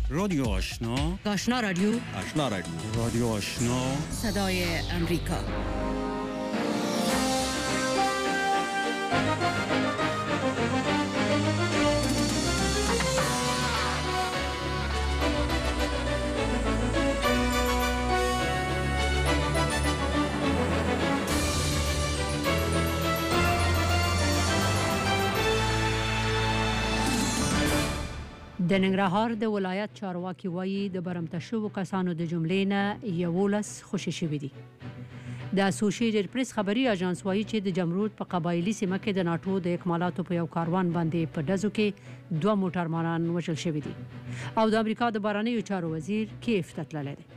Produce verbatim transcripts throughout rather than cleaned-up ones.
رادیو آشنا. آشنا رادیو. آشنا رادیو. رادیو آشنا. صدای امریکا. د ننګرهار د ولایت چارواکي وایي د برمته شوو کسانو د جملې نه یولس خوشي شوي دي. د اسوسییټډ پریس خبري اژانس وایي چې د جمرود په قبایلي سیمه کې د ناټو د اکمالاتو په یو کاروان باندې په ډزو کې دوه موټرمانان وژل شوي دي او د امریکا د بهرنیو چارو وزیر کیف ته تللی دی.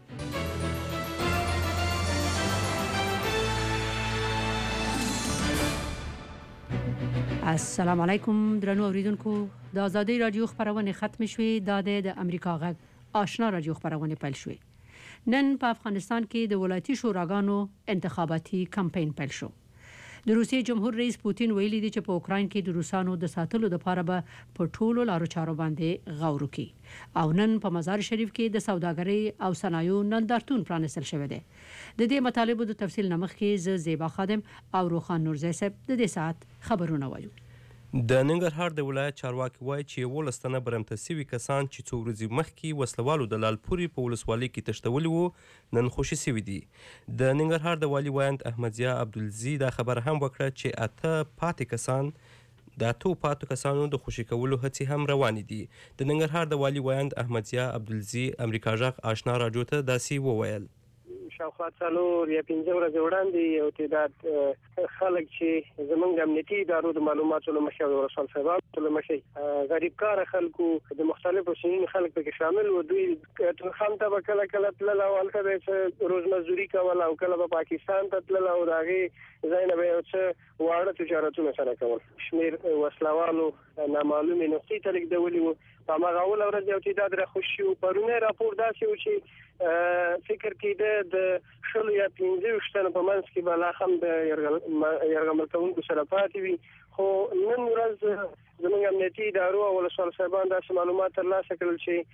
السلام علیکم درنو اوریدونکو، د آزادۍ رادیو خبرونه ختم شوې. دا د امریکا غږ آشنا رادیو خبرونه پیل شوې. نن په افغانستان کې د ولایتي شوراګانو انتخاباتي کمپاین پیل شو. د روسیې جمهور رئیس پوتین ویلي دی چې په اوکراین کې د روسانو د ساتلو لپاره به په ټولو لارو چارو باندې غور وکړي او نن په مزار شریف کې د سوداګرۍ او صنایعو نندارتون پرانیستل شوی دی. د دې مطالبو د تفصیل نمخ کې ز زیبا خادم او روخان نورزی صاحب د دې ساعت خبرونه وایو. د ننګرهار د ولایت چارواکي وایي چې یولس تنه برمته سوي کسان چې څو ورځې مخکې وسلوالو د لالپورې په ولسوالۍ کې تښتولي وو نن خوشي سوي دي. د ننګرهار د والي وایند احمدضیا عبدالزي دا خبر هم وکړه چې اته پاتې کسان د اتو پاتو کسانو د خوشي کولو هڅې هم روانې دي. د ننګرهار د والي وایند احمدضیا عبدالزي امریکا غږ آشنا راډیو ته داسې وویل: شاوخوا څلور یا پنځه ورځې وړاندې یو تعداد خلک چې زموږ امنیتي ادارو د معلوماتو له مخې او رسول صاحبانو له مخې غریب کاره خلکو د مختلفو سنین خلک پکې شامل وو. دوی ترخان ته به کله کله تلل او هلته به یې روزمزدوري کول او کله به پاکستان ته تلل او د هغې ځای نه به یو څه واړه تجارتونه سره کول. شمېر وسلوالو نامعلومې نقطې ته لېږدولي وو. په هماغه اوله ورځ یو تعداد راخوش شي. پرونی راپور داسې و چې فکر کېده د شلو یا پنځه ویشت تنو په منځ کې به لا هم د یرغمل کوونکو سره پاتې وي، خو نن ورځ زموږ امنیتي ادارو او ولسوال صاحبان داسې معلومات ترلاسه کړل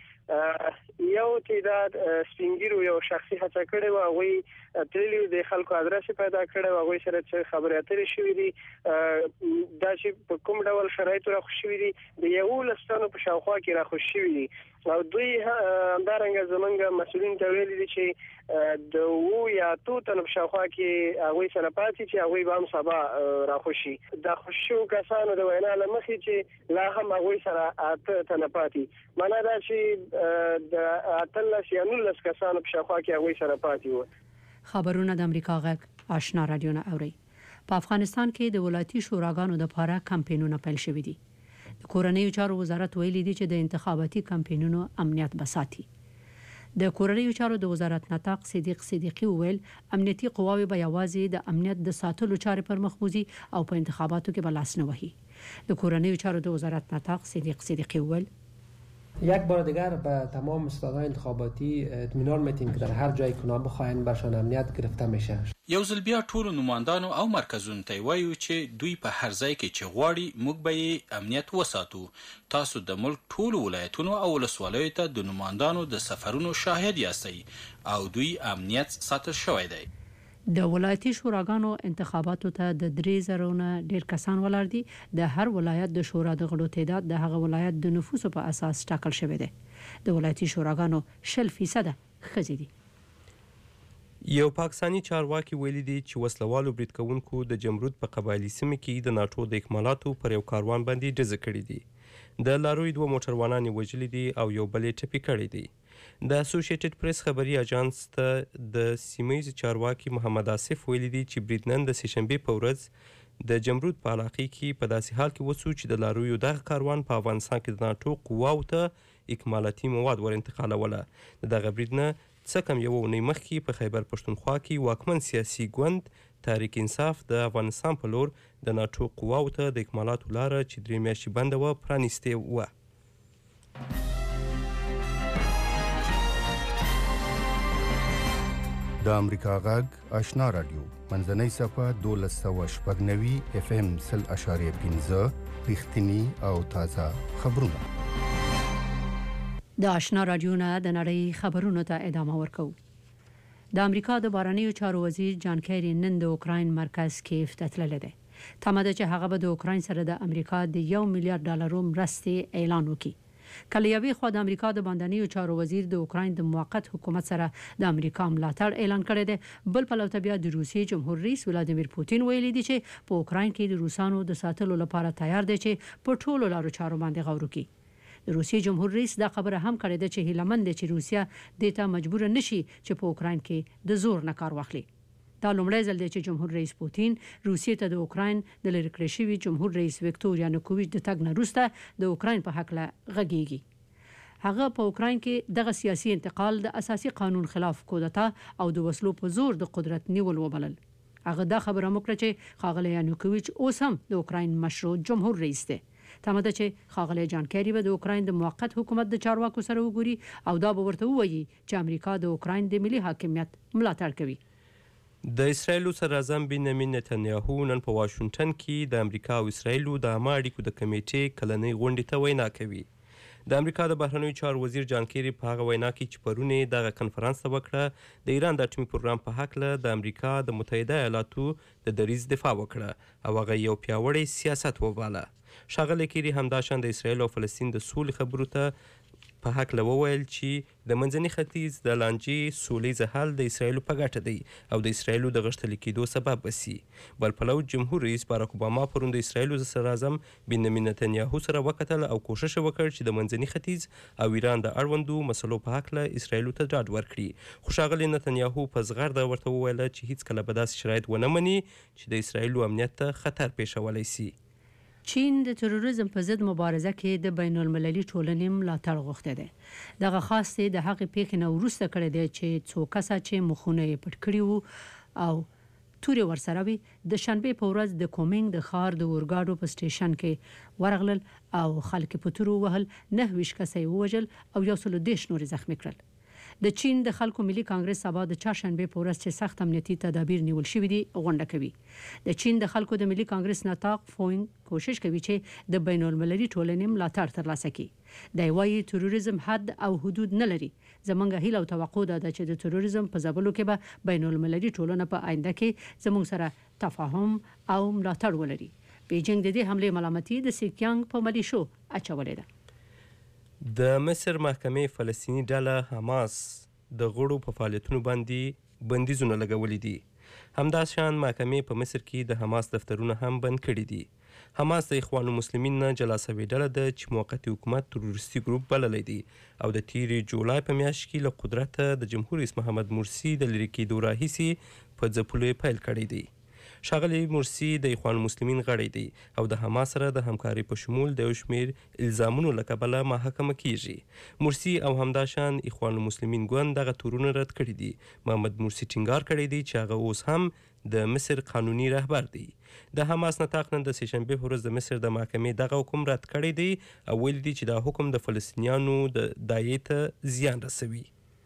چې یو تعداد سپین ږیرو یو شخصي هڅه کړې وه، هغوی تللي د خلکو ادرس پیدا کړی و، هغوی سره څه خبرې اترې شوي دي. دا چې په کوم ډول شرایطو راخوش شوي دي د یولس تنو په شاوخوا کې راخوش شوي دي او دوی همدارنګه زموږ مسؤلین ته ویلي دي چې د اوو یا اتو تنو په شاوخوا کې هغوی سره پاتې چې هغوی به هم سبا راخوش شي. دا خوش شوو کسانو د وینا له مخې چې لا هم هغوی سره اته تنه پاتې، معنا دا چې د اتلس یا نولس کسانو په شاوخوا کې هغوی سره پاتې وو. خبرونه د امریکا غږ آشنا رادیو نه اوري. په افغانستان کې د ولایتي شوراګانو لپاره کمپاینونه پیل شوي دي. د کورنیو چارو وزارت ویلي دی چې د انتخاباتي کمپاینونو امنیت بساتي. د کورنیو چارو د وزارت نطاق صدیق صدیقی ویل امنیتي قواوې به یوازې د امنیت د ساتلو چارې پر مخ وځي او په انتخاباتو کې به لاس نه وهي. د کورنیو چارو د وزارت نطاق صدیق صدیقی ویل یک بار دیگر به تمام استادان انتخاباتی اطمینان میدیم که در هر جای که اونا بخواین برشان امنیت گرفته میشه. یو ځل بیا ټولو نمایندانو او مرکزونو ته وایو چې دوی په هر ځای کې چې غواړي موږ به یې امنیت وساتو. تاسو د ملک ټولو ولایتونو او ولسوالیو ته د نمایندانو د سفرونو شاهد یاستئ او دوی امنیت ساتل شوی دی. د ولایتي شوراګانو انتخاباتو ته د درې زرو نه ډیر کسان ولاړ دي. د هر ولایت د شورا د غړو تعداد د هغه ولایت د نفوسو په اساس ټاکل شوی دی. د ولایتي شوراګانو شل فیصده ښځې دي. یو پاکستانی چارواکي ویلي دی چې وسلوالو برید کوونکو د جمرود په قبایلي سیمه کې د ناټو د اکمالاتو پر یو کاروان باندې ډزې کړې دي. د لاروي دوه موټروانان یې وژلي دي او یو بل یې ټپي کړی دی. د اسوسییټډ پریس خبري اژانس ته د سیمه‌ییز چارواکي محمد آصف ویلي دی چې برید نن د سهشنبې په ورځ د جمرود په علاقې کې په داسې حال کې وسو چې د لارویو دغه کاروان په افغانستان کې د ناټو قواو ته اکمالاتي مواد ور انتقالوله. د دغه برید نه څه کم یوه اونۍ مخکې په خیبر پښتونخوا کې واکمن سیاسي ګوند تحریک انصاف د افغانستان په لور د ناټو قواو ته د اکمالاتو لاره چې درې میاشتې بنده وه پرانیستې وه. د امریکا غږ آشنا رادیو منځنۍ صفحه دولس سوه شپږ نوي اف ام سل اشاریه پنځه رښتیني او تازه خبرونه. د آشنا رادیو نه د نړۍ خبرونو ته ادامه ورکوو. د امریکا د بهرنیو چارو وزیر جان کیری نن د اوکراین مرکز کیف ته تللی دی. تمه ده چې هغه به د اوکراین سره د امریکا د یو میلیارډ ډالرو مرستې اعلان وکړي. کله یوې خوا د امریکا د باندنیو چارو وزیر د اوکراین د موقت حکومت سره د امریکا ملاتړ اعلان کړی دی، بل پلو ته بیا د روسیې جمهور رئیس ولادیمیر پوتین ویلي دی چې په اوکراین کې د روسانو د ساتلو لپاره تیار دی چې په ټولو لارو چارو باندې غور وکړي. د روسیې جمهور رئیس دا خبره هم کړې ده چې هیلمن دی چې روسیا د ته مجبور نشي چې په اوکراین کې د زور نه کار واخلي. دا لومړی ځل دی چې جمهور رئیس پوتین روسیې ته د اوکراین د لری کړی شوي جمهور رئیس ویکتور یانوکوویچ د تګ نه وروسته د اوکراین په حق له غږیږي. هغه په اوکراین کې دغه سیاسي انتقال د اساسي قانون خلاف کودتا او د وسلو په زور د قدرت نیول وبلل. هغه دا خبره وکړه چې ښاغلی یانوکوویچ اوس هم د اوکراین مشروع جمهور رئیس دی. تمه ده چې ښاغلی جان کیری به د اوکراین د موقت حکومت د چارواکو سره وګوري او دا به ورته ووایي چې امریکا د اوکراین د ملي حاکمیت ملاتړ کوي. د اسرایلو صدر اعظم بنیامین نتنیاهو نن په واشنګټن کې د امریکا او اسرایلو د عامه اړیکو د کمیټې کلنۍ غونډې ته وینا کوي. د امریکا د بهرنیو چارو وزیر جان کیری په هغه وینا کې چې پرون یې دغه کنفرانس ته وکړه د ایران د اټومي پروګرام په هکله د امریکا د متحده ایالاتو د دریځ دفاع وکړه او هغه یو پیاوړی سیاست وباله. ښاغلی کیری همداشان د اسرایل او فلسطین د سولې خبرو ته په هکله وویل چې د منځني ختیځ د لانجې سولیزه حل د اسرایلو په ګټه دی او د اسرایلو د غښتلي کېدو سبب بسي. بل پلو جمهور رئیس باراک اوباما پرون د اسرایلو صدر اعظم بنیامین نتنیاهو سره وکتل او کوشش وکړ چې د منځني ختیځ او ایران د اړوندو مسلو په هکله اسرایلو ته ډاډ ورکړي. خو ښاغلی نتنیاهو په زغرده ورته وویله چې هیڅکله به داسې شرایط ونه مني چې د اسرایلو امنیت ته خطر پیښولی سي. چین د تروریزم په ضد مبارزه کې د بین المللي ټولنې ملاتړ غوښتی دی. دغه خاص دی د هغې پیښې نه وروسته کړی دی چې څو کسه چې مخونه یې پټ کړي وو او تورې ورسره وي د شنبې په ورځ د کومینګ د ښار د اورګاډو په سټیشن کې ورغلل او خلک په تورو وهل، نهه ویشت کسه یې ووژل او یو سل او دېرش نور یې زخمي کړل. د چین د خلکو ملي کانګرس سبا د چهارشنبې په ورځ چې سخت امنیتي تدابیر نیول شوي دي غونډه کوي. د چین د خلکو د ملي کانګرس نطاق فوینګ کوشش کوي چې د بین المللي ټولنې ملاتړ ترلاسه کړي. دی وایي تروریزم حد او حدود نه لري. زموږ هیله او توقع ده چې د تروریزم په ځپلو کې به بین المللي ټولنه په آینده کې زموږ سره تفاهم او ملاتړ ولري. بیجینګ د دې حملې ملامتي د سیکیانګ په ملیشو اچولې ده. د مصر محکمې فلسطیني ډله حماس د غړو په فعالیتونو باندې بندیزونه لګولي دي. همداشان محکمې په مصر کې د حماس دفترونه هم بند کړي دي. حماس د اخوان المسلمین نه جلا سوې ډله ده چې موقتي حکومت تروریستي ګروپ بللی دی او د تیرې جولای په میاشت کې له قدرته د جمهور رئیس محمد مرسي د لرې کېدو راهیسې په ځپلو یې پیل کړی دی. ښاغلی مرسي د اخوان المسلمین غړی دی او د حماس سره د همکارۍ په شمول د یو شمېر الزامونو له کبله محاکمه کیږي. مرسي او همداشان اخوان المسلمین ګوند دغه تورونه رد کړي دي. محمد مرسي ټینګار کړی دی چې هغه اوس هم د مصر قانوني رهبر دی. د حماس نطاق نن د سهشنبې په ورځ د مصر د محکمې دغه حکم رد کړی دی او ویلي دی چې دا حکم د فلسطینیانو د داعیې ته زیان رسوي.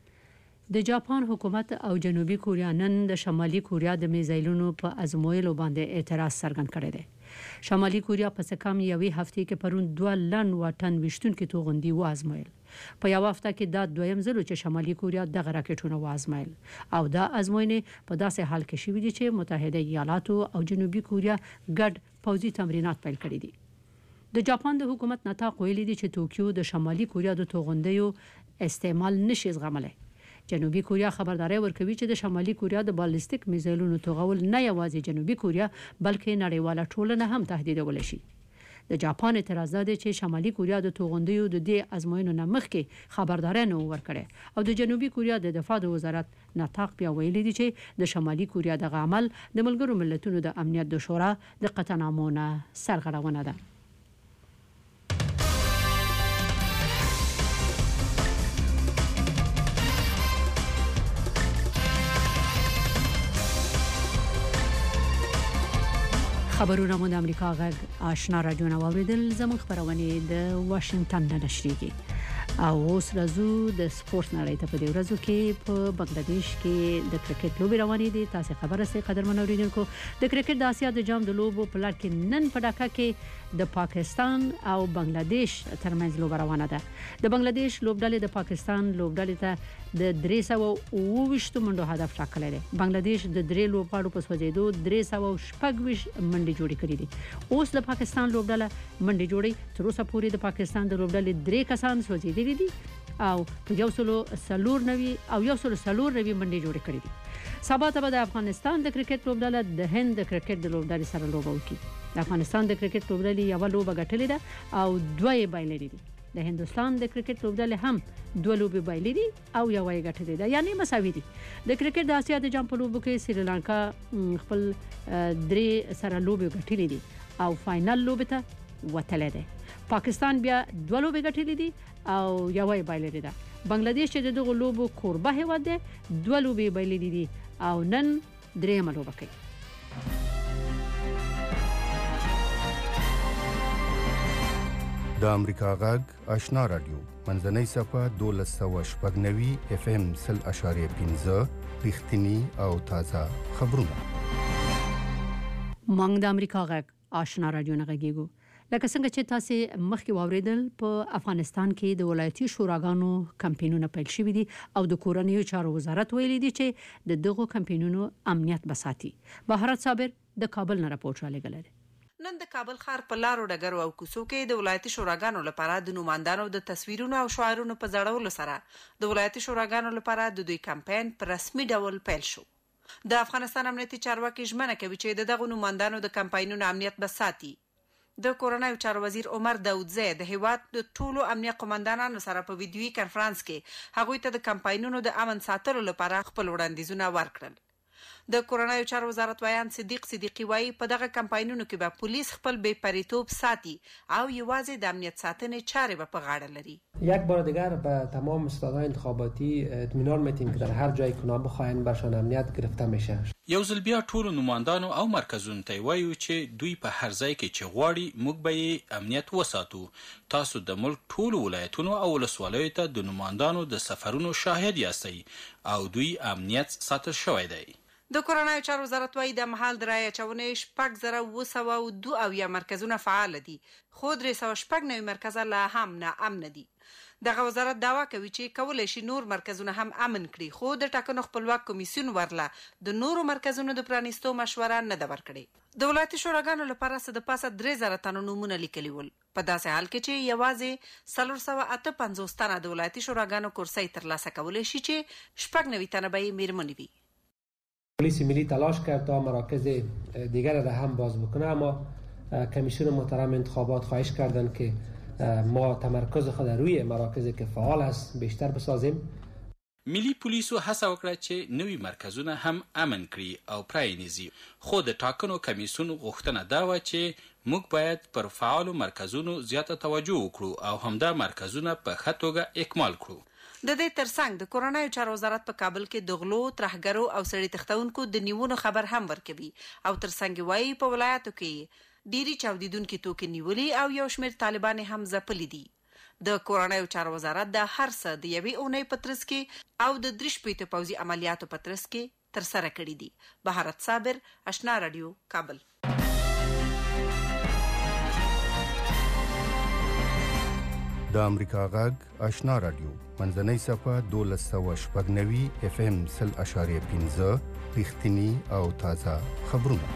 د جاپان حکومت او جنوبي کوریا نن د شمالي کوریا د میزایلونو په ازمویلو باندې اعتراض څرګند کړی دی. شمالي کوریا په څه کم یوې هفتې کې پرون دوه لن واټن ویشتونکي توغندي وازمویل. په یو هفته کې دا دویم ځل چې شمالي کوریا دغه راکټونه وازمویل او دا ازموینې په داسې حال کې شوې دي چې متحده ایالاتو او جنوبي کوریا ګډ پوځي تمرینات پیل کړي دي. د جاپان د حکومت نطاق ویلي دی چې توکیو د شمالي کوریا د توغندیو استعمال نشي زغملی. جنوبي کوریا خبرداري ورکوي چې د شمالي کوریا د بالستیک میزایلونو توغول نه یوازې جنوبي کوریا بلکې نړیواله ټولنه هم تهدیدولی شي. د جاپان اعتراض ده چې شمالي کوریا د توغندیو د دې ازموینو نه مخکې خبرداري نه ورکړي او د جنوبي کوریا د دفاع د وزارت نطاق بیا ویلي دی چې د شمالي کوریا دغه عمل د ملګرو ملتونو د امنیت د شورا د قطعنامو نه سرغړونه ده. خبرونه مو د امریکا غږ آشنا رادیو نه واوریدل. زموږ خبرونه د واشنگټن نه نشریږي. او اوس راځو د سپورت نړۍ ته. په دې ورځو کې په بنگلاديش کې د کرکټ لوبې روانې دي. تاسو خبره سي قدرمن اوریدونکو د کرکټ د اسیا د جام د لوبو په لړ کې نن په ډاکا کې د پاکستان او بنگلاديش ترمنځ لوبه روانه ده. د بنگلاديش لوبډلې د پاکستان لوبډلې ته د درې سوه اوه ویشت منډو هدف ټاکلی دی. بنگلاديش د درې لوبغاړو په سوځېدو درې سوه شپږ ویشت منډې جوړې کړې دي. اوس د پاکستان لوبډله منډې جوړې. تر اوسه پورې د پاکستان د لوبډلې درې کسان سوځېدلي دي او په یو سلو سلور نوي او یو سلو سلور نوي منډې جوړې کړې دي. سبا ته به د افغانستان د کرکټ لوبډله د هند د کرکټ د لوبډلې سره لوبه وکړي. د افغانستان د کرکټ لوبډلې یو لوبه ګټلې ده او دوه یې بایللې دي. د هندستان د کرکټ لوبډلې هم دوه لوبې بایللې دي او یو یې ګټلې ده، یعنی مساوي دي. د کرکټ د اسیا د جام په لوبو کې سریلانکا خپل درې سره لوبې ګټلې دي او فائنل لوبه ته وتلې ده. پاکستان بیا دوه لوبې ګټلې دي او یو یې بایللې ده. بنگلاديش چې دغه لوبو کوربه هیواد ده دوه لوبې بایللې دي او نن درېمه لوبه کوي. د امریکا غږ آشنا رادیو منځنۍ صفه دولس سوه شپږ نوي اف ام سل اشاریه پنځه رښتینی او تازه خبرونه. مونږ د امریکا غږ آشنا رادیو نه غږیږو. لکه څنګه چې تاسو مخکې واوریدل په افغانستان کې د ولایتي شوراګانو کمپاینونه پیل شوي دي او د کورنیو چارو وزارت ویلي دی چې د دغو کمپاینونو امنیت بساتي. بهارت صابر د کابل نه راپورټ را لګل دی. نن د کابل ښار په لارو ډګرو او کوڅو کې د ولایتي شوراګانو لپاره د نوماندانو د تصویرونو او شعارونو په ځړولو سره د ولایتي شوراګانو لپاره د دوی کمپاین په رسمي ډول پیل شو. د افغانستان امنیتي چارواکي ژمنه کوي چې د دغو نوماندانو د کمپاینونو امنیت بساتي. د کورونایي چارو وزیر عمر داودزی د هیواد د ټولو امنیت قومندانانو سره په ویډیوي کانفرنس کې هغوی ته د کمپاینونو د امن ساتلو لپاره خپل وړاندیزونه ورکړل. د کورونایي چارو وزارت وایان صدیق صدیقی وایي په دغه کمپاینونو کې به پولیس خپل بې پریتوب ساتي او یوازې د امنیت ساتنې چارې به په غاړه لري. یک بار دیگر به تمام استادان انتخاباتی اطمینان میدیم که در هر جای که نام بخواهند برشان امنیت گرفته میشه. یو ځل بیا ټولو نوماندانو او مرکزونو ته وایو چې دوی په هر ځای کې چې غواړي موږ به یې امنیت وساتو. تاسو د ملک ټولو ولایتونو او ولسوالیو ته د نوماندانو د سفرونو شاهد یاستئ او دوی امنیت ساتل شوی دی. د کورونایي چارو وزارت وایي د مهال د رایې اچونې شپږ زره اوه سوه او دوه اویا مرکزونه فعال دي، خو درې سوه شپږ نوي مرکزه لا هم نا امن دي. دغه وزارت دعوا کوي چې کولای شي نور مرکزونه هم امن کړي، خو د ټاکنو خپلواک کمیسیون ورله د نورو مرکزونو د پرانیستو مشوره نه ده ورکړې. د ولایتي شوراګانو لپاره څه د پاسه درې زره تنو نومونه لیکلي ول، په داسې حال کې چې یوازې څلور سوه اته پنځوس تنه د ولایتي شوراګانو کرسۍ ترلاسه کولی شي چې شپږ نوي تنه به یې میرمنې وي. پلیس ملی تلاش کرد تا مراکز دیگر را هم باز بکنه، اما کمیسیون محترم انتخابات خواهش کردند که ما تمرکز خود روی مراکزی که فعال است بیشتر بسازیم. ملی پولیسو هڅه وکړه چې نوي مرکزونه هم امن کړي او پرانیزي، خو د ټاکنو کمیسیون غوښتنه دا وه چې موږ باید پر فعالو مرکزونو زیاته توجه وکړو او همدا مرکزونه په ښه توګه اکمال کړو. د دې ترڅنګ د کورونایي چارو وزارت په کابل کې د غلو، ترهګرو او سړي تښتونکو د نیولو خبر هم ورکوي او ترڅنګ وایي په ولایتو کې ډیری چاودیدونکي توکي نیولي او یو شمېر طالبان هم ځپلي دي. د کورونایي چارو وزارت د هر څه د یوې اونۍ په ترڅ کې او د درې شپېته پوځي عملیاتو په ترڅ کې ترسره کړي دي. بهارت صابر، آشنا رادیو، کابل. د امریکا غږ آشنا رادیو منځنۍ صفه دولس سوه شپږ نوي اف ام سل اشاریه پنځه رښتینی او تازه خبرونه.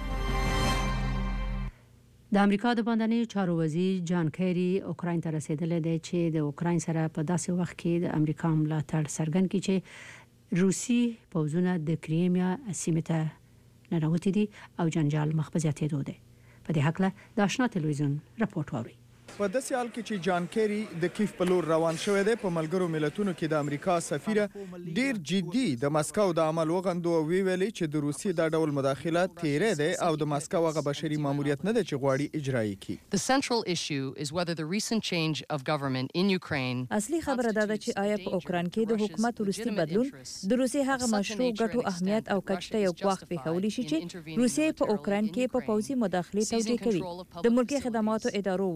د امریکا د باندنۍ چارو وزیر جان کیری اوکراین ته رسیدلی دی چې د اوکراین سره په داسې وخت کې د امریکا ملاتړ څرګند کړي چې روسي پوځونه د کریمیا سیمې ته ننوتي دي او جنجال مخ په زیاتېدو دی. په دې هکله د آشنا تلویزیون راپورټ واورئ. په داسې حال کې چې جان کیری د کیف په لور روان شوی دی، په ملګرو ملتونو کې د امریکا سفیره ډیر جدي د مسکو د عمل وغندو او ویلي چې د روسیې دا ډول مداخلت تیری دی او د مسکو هغه بشري ماموریت نه دی چې غواړي اجرا یې کړي. The central issue is whether the recent change of government in Ukraine اصلي خبره دا ده چې آیا په اوکراین کې د حکومت وروستي بدلون د روسیې هغه مشروع ګټو اهمیت او کچته یو ګواښ پیښولی شي چې روسیې په اوکراین کې په پوځي مداخلې توجیه کوي. د ملکي خدماتو ادارو واک په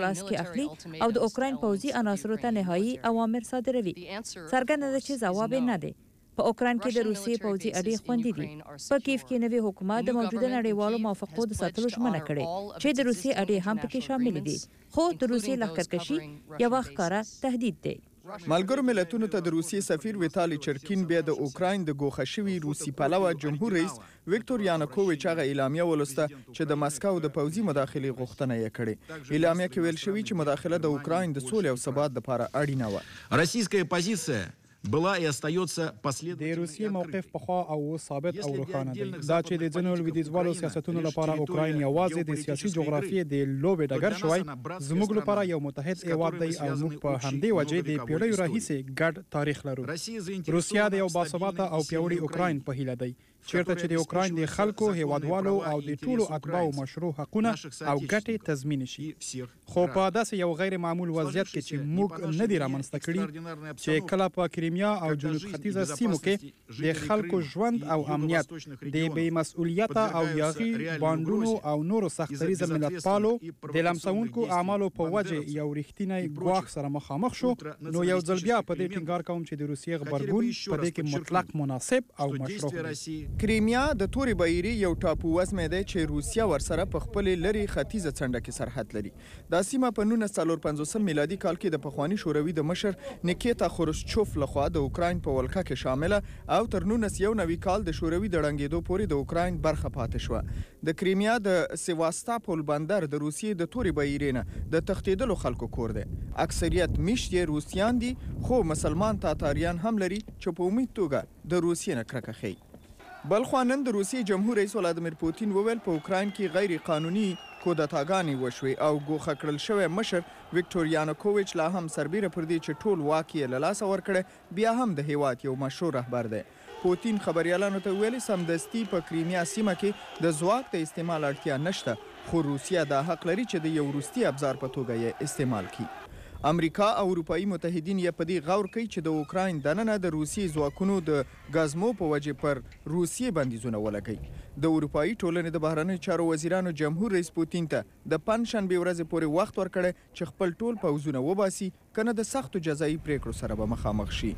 لاس کې اخلي او د اوکراین پوځي عناصرو ته نهایي اوامر صادروي. څرګنده ده چې ځواب نه دی. په اوکراین کې د روسیې پوځي اډې خوندي دي. په کیف کې نوی حکومت د موجوده نړیوالو موافقو د ساتلو ژمنه کړې چې د روسیې اډې هم پکې شامل دي. خو د روسیې لښکرکشي یو ښکاره تهدید دی. ملګرو ملتونو ته د روسیې سفیر ویتالي چرکین بیا د اوکراین د ګوښه شوي روسي پلوه جمهور رئیس ویکتور یانوکوویچ هغه اعلامیه ولسته چې د مسکو د پوځي مداخلې غوښتنه یې کړې. اعلامیه کې ویل شوي چې مداخله د اوکراین د سولې او ثبات لپاره اړینه وه. روسیه پوزیسیا بلا и остается последовательной. د روسیې موقف پخوا او ثابت او روښانه دی. دا چې د ځینو لویدیځوالو سیاستونو لپاره اوکراین یوازې د سیاسي جغرافیې د لوبې ډګر شوی، زموږ لپاره یو متحد هیواد دی او موږ په همدې وجې د پیړیو راهیسې ګډ تاریخ لرو. روسیه د یو باثباته او پیاوړي اوکراین په هیله دی، چیرته چې د اوکراین د خلکو، هیوادوالو او د ټولو اتباعو مشروع حقونه او ګټې تضمین شي. خو په داسې یو غیر معمول وضعیت کې چې موږ نه دی رامنځته کړي چې کله په کریمیا او جنوب ختیځه سیمو کې د خلکو ژوند او امنیت د بې مسؤلیته او یاغي بانډونو او نورو سختریزه ملتپالو د لمسونکو اعمالو په وجه یو رښتینی ګواښ سره مخامخ شو، نو یو ځل بیا په دې ټینګار کوم چې د روسیې غبرګون په دې کې مطلق مناسب او مشروع دی. کریمیا د تورې بایري یو ټاپو وزمه دی چې روسیه ورسره په خپل لري ختیځه څنډه کې سرحد لري. دا سیمه په نولس سوه څلور پنځوس میلادي کال کې د پخوانی شوروي د مشر نیکیتا خروشچوف لخوا د اوکراین په ولکه کې شامله او تر نولس یو نوي کال د شوروي د ړنګېدو پورې د اوکراین برخه پاتې شوه. د کریمیا د سیواستاپول بندر د روسیې د تورې بایري نه د تښتېدلو خلکو کور دی. اکثریت میشت یې روسیان دي، خو مسلمان تاتاریان هم لري چې په امید توګه د روسیې نه کرکه ښیي. بل خوا نن د روسیې جمهور رئیس ولادیمیر پوتین وویل په اوکراین کې غیر قانوني کودتاګانې وشوې او ګوښه کړل شوی مشر ویکتور یانوکوویچ لا هم سربیره پر دې چې ټول واک یې له لاسه ورکړی، بیا هم د هیواد یو مشهور رهبر دی. پوتین خبریالانو ته ویلي سمدستي په کریمیا سیمه کې د ځواک د استعمال اړتیا نشته، خو روسیه دا حق لري چې د یو وروستي ابزار په توګه یې استعمال کړي. امریکا او اروپایي متحدین یې په دې غور کوي چې د اوکراین دننه د روسي ځواکونو د غازمو په وجه پر روسیې بندیزونه ولګوي. د اروپایي ټولنې د بهرنیو چارو وزیرانو جمهور رئیس پوتین ته د پنځشنبې ورځې پورې وخت ورکړی چې خپل ټول پوځونه وباسي، کنه د سختو جزایي پریکړو سره به مخامخ شي.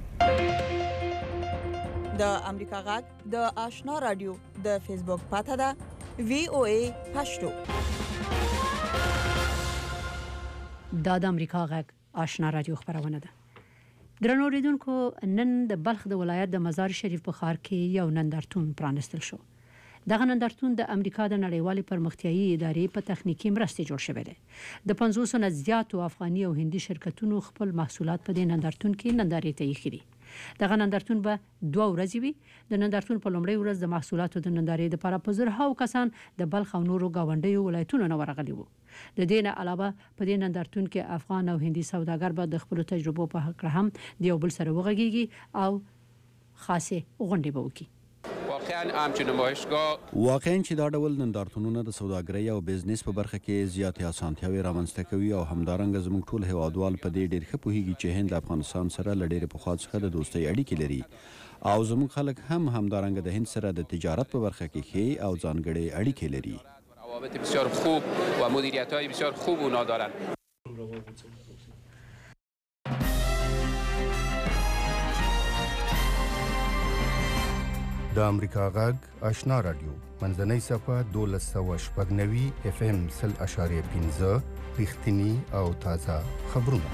د امریکا غږ د آشنا رادیو د فیسبوک پاته ده وی او ای پښتو. دا د امریکا غږ آشنا رادیو خبرونه ده. درنو اوریدونکو، نن د بلخ د ولایت د مزار شریف په ښار کې یو نندارتون پرانستل شو. دغه نندارتون د امریکا د نړیوالې پرمختیایي ادارې په تخنیکی مرستې جوړ شوی دی. د پنځوس نه زیاتو افغاني او هندي شرکتونو خپل محصولات په دې نندارتون کې نندارې ته ایښي دي. دغه نندارتون به دوه ورځې وي. د نندارتون په لومړۍ ورځ د محصولاتو د نندارې لپاره په زرهاو کسان د بلخ او نورو گاونډیو ولایتونو نه ورغلي وو. د دې نه علاوه په دې نندارتون کې افغان او هندي سوداګر به د خپل تجربو په هکله هم د یو بل سره وغږیږي او خاصه غونډې به وکړي. واقعاً چې دا ډول نندارتونونه د سوداګرۍ او بزنس په برخه کې زیاتې اسانتیاوې رامنځته کوي او همدارنګه زموږ ټول هیوادوال په دې ډېر ښه پوهیږي چې هند افغانستان سره له ډېرې پخوا څخه د دوستۍ اړیکې لري او زموږ خلک هم همدارنګه د هند سره د تجارت په برخه کې ښې او ځانګړې اړیکې لري. روابط بسیار خوب و مدیریت‌های بسیار خوب اونا دارن. د امریکا غږ آشنا رادیو منځنۍ صفحه دولس سوه شپږ نوي اف ام سل اشاریه پنځه رښتینی او تازه خبرونه.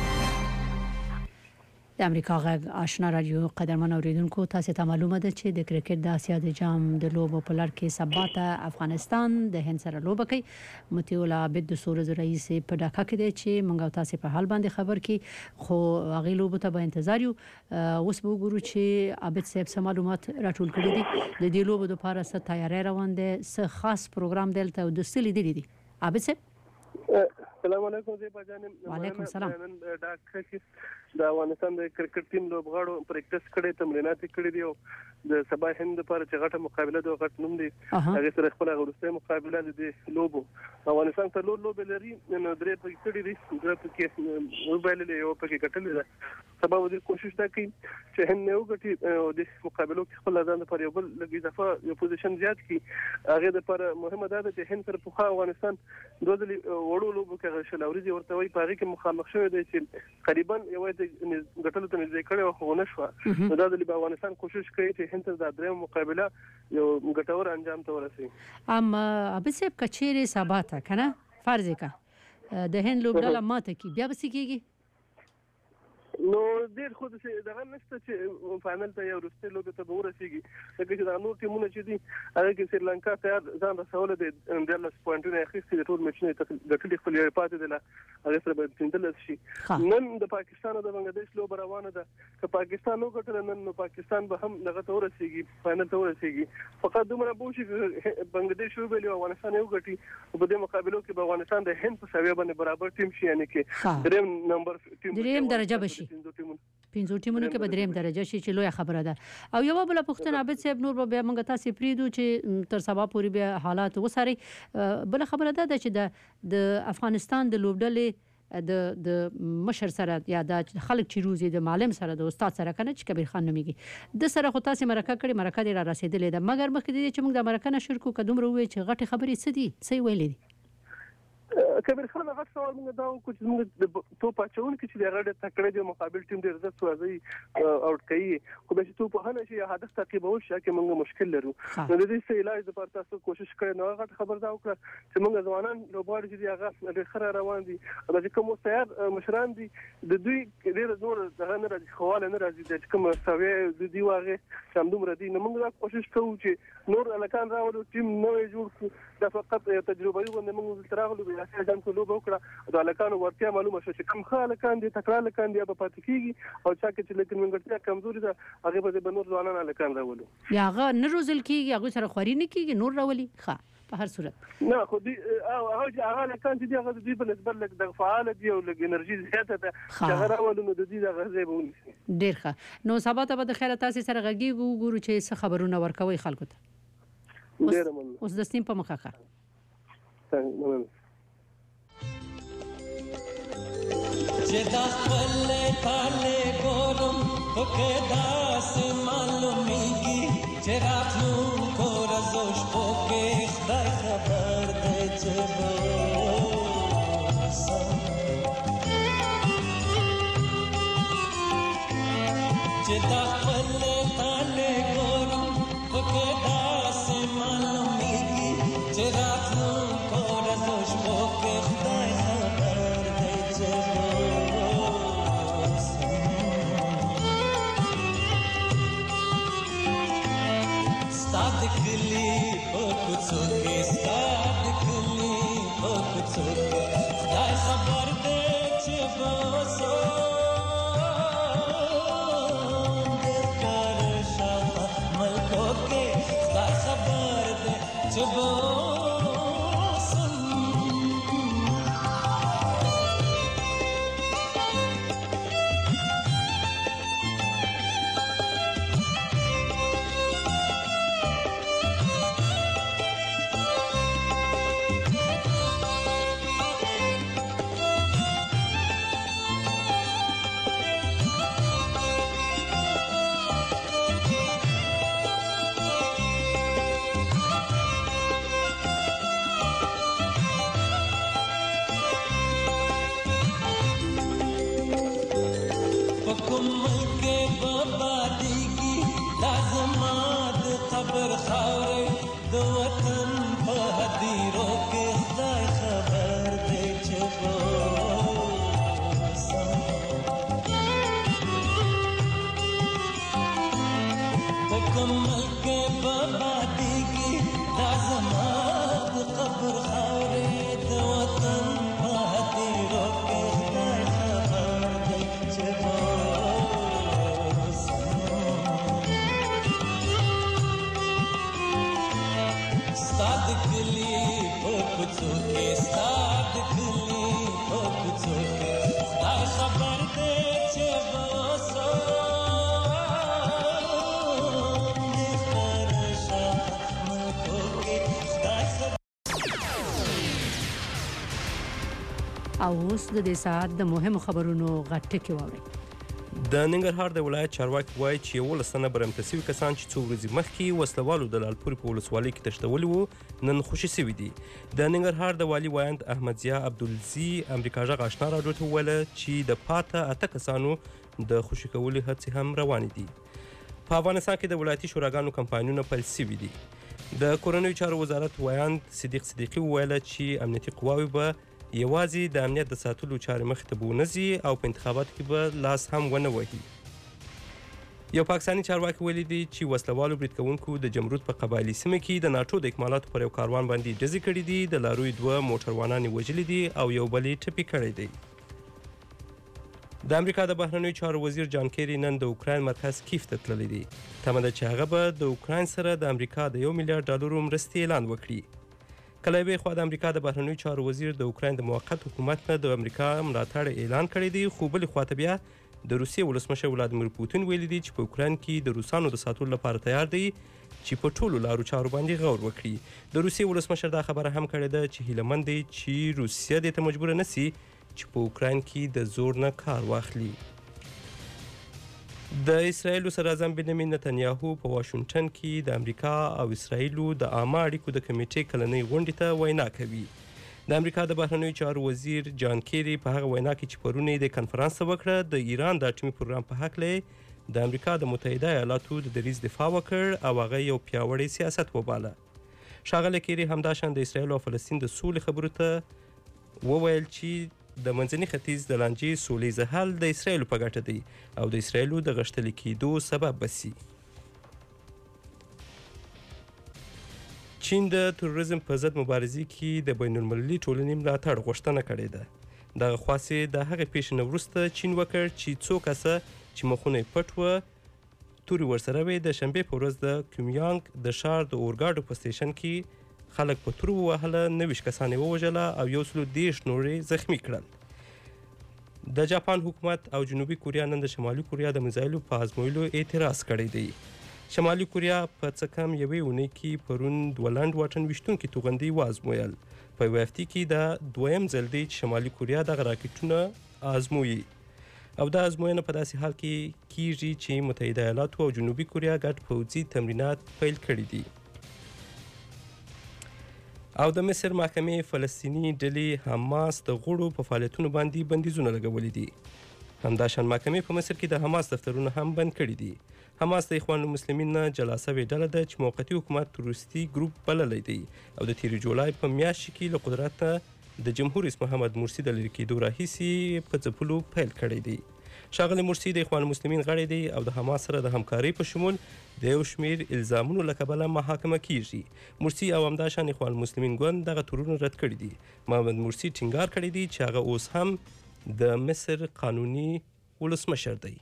د امریکا غږ آشنا رادیو قدرمن اوریدونکو، تاسو ته معلومه ده چې د کرکټ د اسیا د جام د لوبو په لړ کې سبا ته افغانستان د هند سره لوبه کوي. متول عابد د سورز رئیس په ډاکا کې دی چې موږ تاسو په حال باندې خبر کی، خو هغه لوبو ته به انتظار یو. اوس به وګورو چې عابد صاحب سم معلومات راټول کړي دي د دې لوبو لپاره څه تیاری روان دي، څه خاص پروګرام دلته او د سلی دي دي. عابد صاحب السلام علیکم. زی بجانم وعلیکم السلام. ډاکټر کې د افغانستان د کرکټ ټیم لوبغاړو پریکټس کړي تمرینات کړي دي او د سبا هند لپاره چې غټه مقابله د غټ نوم دی هغه سره خپل غوړسته مقابله د لوبو افغانستان ته لوب لوب لري نو درې په کړي دي درې په کې موبایل له یو په کې کټل دي سبا ودی کوشش تا کوي چې هند یو غټي د مقابلو کې خپل ځان لپاره یو بل لګي اضافه یو پوزیشن زیات کی هغه لپاره مهمه ده چې هند سره په افغانستان دوه ځلې وړو لوبو کې شلاوري ورته وي پاره کې مخامخ شوی دی چې تقریبا یو د غټلو ته نږدې کړي او خو نشو نو دا د افغانستان کوشش کوي چې هند سره د درېم مقابله یو ګټور انجام ته ورسي ام ابسب کچيري سباته کنه فرض کا د هند لوبډاله ماته کی بیا بس کیږي نو ډیر خو دغه نشته چې فائنل ته یو رسته لوبه ته ورسیږي لکه چې د نور ټیمونو چې دي هغه کې سریلانکا ته ځان رسول دي د لاس پوینټونه اخیستي د ټول میچونو ته د ټول خپل یو پاتې دي هغه سره به تندل شي نن د پاکستان او د بنگلاديش لوبه روانه ده که پاکستان نو ګټل نن نو پاکستان به هم دغه ته ورسیږي فائنل ته ورسیږي فقط دومره به شي بنگلاديش ویل او افغانستان یو ګټي په دې مقابلو کې به افغانستان د هند په ساوي باندې برابر ټیم شي یعنی کې دریم نمبر ټیم دریم درجه بشي پنځو ټیمونو کې به دریم درجه شي چې لوی خبره ده او یو بل پښتنه عبد صاحب نور به موږ تاسو پریدو چې تر سبا پورې به حالات وساري بل خبره ده چې د د افغانستان د لوبډلې د د مشر سره یا د خلک چې روزي د معلم سره د استاد سره کنه چې کبیر خان نوميږي د سره خو تاسو مرکه کړي مرکه دی را رسیدلې ده مګر مخکې دي چې موږ د مرکه نشر کو قدم وروي چې غټي خبرې څه دي څه ویلې دي کبیر خان هغه سوال موږ دا وکړو چې موږ د توپ اچون کې چې هغه د تکړه د مقابل ټیم ډیر زړه سوځي اوټ کوي خو به چې توپ هنه شي هدف تعقیبول شي چې موږ مشکل لرو نو د دې څه علاج لپاره تاسو کوشش کړئ نو هغه خبر دا وکړه چې موږ ځوانان لوبغاړي چې هغه ډېر خره روان دي او چې کوم سیار مشران دي د دوی ډېر نور دغه نه راځي خواله نه راځي د کوم سوي د دی واغه سمدوم ردی نو موږ کوشش کوو چې نور الکان راوړو ټیم نوې جوړ کړو دا فقط تجربه یو باندې موږ تراغلو یا ځان کو لوب وکړه د الکانو ورتیا معلومه شو چې کم خاله کاندي تکرار لکاندي په پاتې کیږي او چا کې چې لیکن منګړتیا کمزوري ده هغه به د نور ځوانان الکان راولو یا هغه نه روزل کیږي هغه سره خوري نه کیږي نور راولي ښه په هر صورت نه خو دي هغه هغه الکان چې هغه د په نسبت لک د فعال دي او لګ انرژي زیاته ده چې هغه راولو نو د دې د غزې بونی ډیر ښه نو سبا ته به خیر تاسو سره غږی ګورو چې څه خبرونه ورکوي خلکو ته ډیر مننه اوس د سیم په مخه ښه چې دا خپل کاله ګورم پکې داس معلومیږي چې راتلو کو رزوش پکې خدای خبر دی چې چې دا خپل کاله ګورم پکې داس معلومیږي چې راتلو کو رزوش پکې خدای خبر دی چې دکلی پکڅو کې ستاد دکلی پکڅو کې خدای خبر دې چې بوسو د کار شاه ملکو کې خدای خبر دې چې بوسو خبر خاورې د وطن په هدیرو کې خدای خبر دی چې په کوم ملک په بادیږي دا زما د قبر خاورې د وطن په هدیرو کې خدای خبر دی چې دکلی پکڅو کې ستاد دکلی پکڅو کې خدای خبر دې چې او اوس د دې ساعت د مهمو خبرونو غټکي واوري. د ننګرهار د ولایت چارواکي وایي چې یولس تنه برمته سوي کسان چې څو ورځې مخکې وسلوالو د لالپورې په ولسوالۍ کې تښتولي وو نن خوشي سوي دي. د ننګرهار د والي وایند احمد ضیا عبدالزي امریکا غږ آشنا راډیو ته وویله چې د پاته اته کسانو د خوشي کولو هڅې هم روانې دي. په افغانستان کې د ولایتي شوراګانو کمپاینونه پیل سوي دي. د کورنیو چارو وزارت وایند صدیق صدیقي وویله چې امنیتي قواوې به یوازې د امنیت د ساتلو چارې مخې ته به ونه ځي او په انتخاباتو کې به لاس هم ونه وهي. یو پاکستاني چارواکي ویلي دي چې وسلوالو برید کوونکو د جمرود په قبایلي سیمه کې د ناټو د اکمالاتو پر یو کاروان باندې ډزې کړي دي. د لاروي دوه موټروانان وژلي دي او یو بل یې ټپي کړی دی. د امریکا د بهرنیو چارو وزیر جان کیری نن د اوکراین مرکز کیف ته تللی دی. تمه ده چې هغه به د اوکراین سره د امریکا د یو میلیارډ ډالرو مرستې اعلان وکړي. کله یې خوا د امریکا د بهرنیو چارو وزیر د اوکراین د موقت حکومت نه د امریکا ملاتړ اعلان کړی دی، خو بلې خواته بیا د روسیې ولسمشر ولادیمیر پوتین ویلي دی چې په اوکراین کې د روسانو د ساتلو لپاره تیار دی چې په ټولو لارو چارو باندې غور وکړي. د روسیې ولسمشر دا خبره هم کړې ده چې هیلهمند دی چې روسیه دې ته مجبوره نشي چې په اوکراین کې د زور نه کار واخلي. د اسرایل صدراعظم بنیامین نتنیاهو په واشنگټن کې د امریکا او اسرایلو د عامه اړیکو د کمیټې کلنۍ غونډې ته وینا کوي. د امریکا د بهرنیو چارو وزیر جان کیری په هغه وینا کې چې پرون د کنفرانس وکړه د ایران د اټومي پروګرام په هکله د امریکا د متحده ایالاتو د دریځ دفاع وکړ او هغه یو پیاوړی سیاست وباله. ښاغلی کیری همداشان د اسرایل او فلسطین د سولې خبرو ته وویل چې د منځني ختیځ د لانجې سولیزه حل د اسرایلو په ګټه دی او د اسرایلو د غښتلي کېدو سبب بسي. چین د تروریزم په ضد مبارزې کې د بین المللي ټولنې ملاتړ غوښتنه کړې ده. دغه خاصې د هغې پیښې نه وروسته چین وکړ چې څو کسه چې مخونه یې پټ وه تورې ورسره وې د شنبې په ورځ د کیومیانګ د ښار د اورګاډو په سټیشن کې خلک په تورو ووهله، نویشت کسان یې ووژله او یو سلو دېرش نور یې زخمي کړل. د جاپان حکومت او جنوبي کوریا نن د شمالي کوریا د میزایلو په ازمویلو اعتراض کړی دی. شمالي کوریا په څه کم یوې اونۍ کې پرون دوه لنډ واټن ویشتونکي توغندي وازمویل. په یوه هفتې کې دا دویم ځل دی چې شمالي کوریا دغه راکټونه ازمويي او دا ازموینه په داسې حال کې کیږي چې متحده ایالاتو او جنوبي کوریا ګډ پوځي تمرینات پیل کړي دي. او د مصر محکمې فلسطیني ډلې حماس د غړو په فعالیتونو باندې بندیزونه لګولي دي. همداشان محکمې په مصر کې د حماس دفترونه هم بند کړي دي. حماس د اخوان المسلمین نه جلا سوې ډله ده چې موقتي حکومت تروریستي ګروپ بللی دی او د تیرې جولای په میاشت کې له قدرت نه د جمهور رئیس محمد مرسي د لرې کېدو راهیسې په ځپلو پیل کړی دی. ښاغلی مرسي د اخوان المسلمین غړی دی او د حماس سره د همکارۍ په شمول د یو شمیر الزامونو له کبله محاکمه کیږي. مرسي او همداشان اخوان المسلمین ګوند دغه تورونه رد کړي دي. محمد مرسي ټینګار کړی دی چې هغه اوس هم د مصر قانوني ولسمشر دی.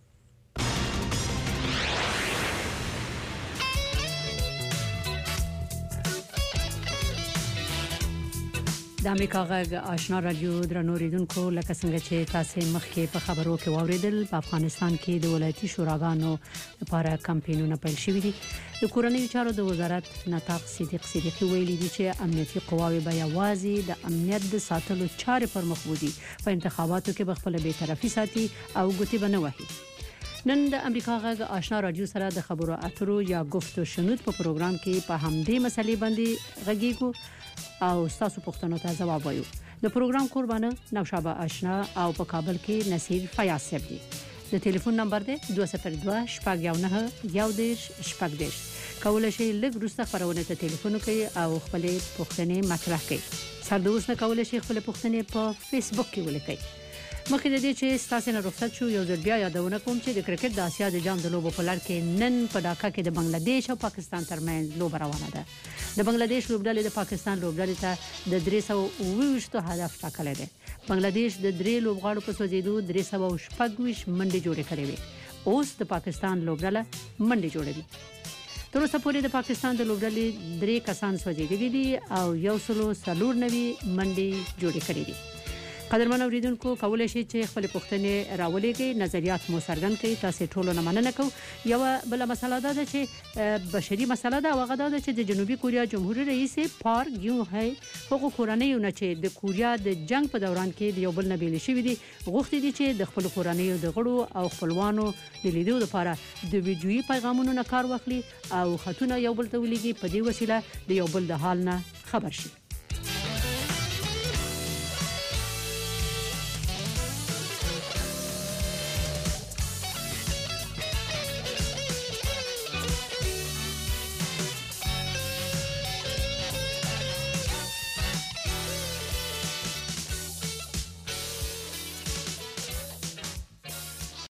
د امریکا غږ آشنا رادیو درنو ریدونکو لکه څنګه چې تاسو مخکې په خبرو کې واوریدل په افغانستان کې د ولایتي شوراګانو لپاره کمپاینونه پیل شوي دي. د کورنیو چارو د وزارت نطاق صدیق صدیقي ویلي دي چې امنیتي قواوې به یوازې د امنیت د ساتلو چارې پر مخ وړي، په انتخاباتو کې به خپل بی‌طرفي ساتي او ګوتې به نه وهي. نن د امریکا غږ آشنا رادیو سره د خبرو اترو یا گفت و شنود په پروګرام کې په همدې مسلې باندې غږیږو او تاسو پوښتنو ته ځواب وایو. د پروګرام قربانه نوشابه آشنا او په کابل کې نصیر فیاض صاحب دی. د ټلیفون نمبر دی دوه صفر دوه شپږ یو نه یو دیش شپږ دیش. کولای شئ لږ وروسته خبرونه ته ټلیفون وکړئ او خپل پوښتنې مطرح کړئ. سر د اوس نه کولای شئ خپل پوښتنې په فیسبوک کې ولیکئ. مخکې د دې چې تاسو نه رخصت شو یو ځل بیا یادونه کوم چې د کرکټ د آسیا د جام د لوبو په لړ کې نن په ډاکا کې د بنگلاديش او پاکستان ترمنځ لوبه روانه ده. د بنگلاديش لوبډلې د پاکستان لوبډلې ته د درې سوه اووه ویشت هدف ټاکلی دی. بنگلاديش د درې لوبغاړو په سوځېدو درې سوه شپږ ویشت منډې جوړې کړې وې. اوس د پاکستان لوبډله منډې جوړوي. تر اوسه پورې د پاکستان د لوبډلې درې کسان سوځېدلي دي او یو سلو څلور نوي منډې جوړې کړې دي. قدرمن اوریدونکو کولای شي چې خپل پوښتنې راولېږئ، نظریات مو څرګند کړئ. تاسو ټولو نه مننه کوم. یو بل مسله ده چې بشري مسله ده او هغه ده چې د جنوبي کوریا جمهوریت رئیس پارک جون هی هغه کورنۍ نه چې د کوریا د جنگ په دوران کې د یو بل نه بیل شوی دي غوښتي دي چې د خپل کورنۍ د غړو او خپلوانو د لیدو لپاره د ویډیويي پیغامونو نه کار واخلي او خطونه یو بل ته ولېږي، په دې وسیله د یو بل د حال نه خبر شي.